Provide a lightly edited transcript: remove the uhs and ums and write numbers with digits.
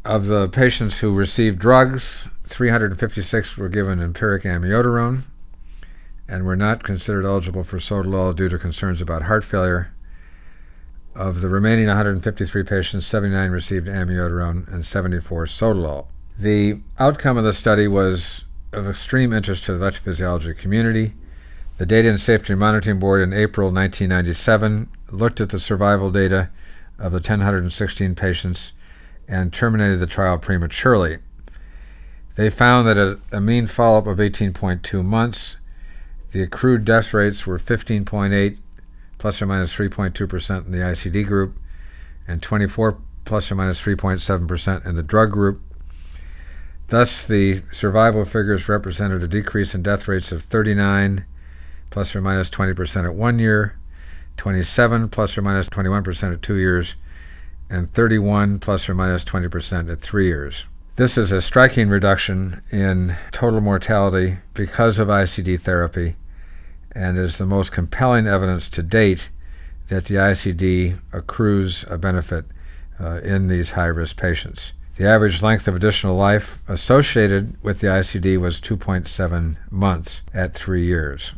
Of the patients who received drugs, 356 were given empiric amiodarone and were not considered eligible for sotalol due to concerns about heart failure. Of the remaining 153 patients, 79 received amiodarone and 74 sotalol. The outcome of the study was of extreme interest to the electrophysiology community. The Data and Safety Monitoring Board in April 1997 looked at the survival data of the 1,016 patients and terminated the trial prematurely. They found that at a mean follow-up of 18.2 months, the accrued death rates were 15.8 plus or minus 3.2% in the ICD group and 24 plus or minus 3.7% in the drug group. Thus, the survival figures represented a decrease in death rates of 39 plus or minus 20% at 1 year, 27 plus or minus 21% at 2 years, and 31 plus or minus 20% at 3 years. This is a striking reduction in total mortality because of ICD therapy and is the most compelling evidence to date that the ICD accrues a benefit in these high-risk patients. The average length of additional life associated with the ICD was 2.7 months at 3 years.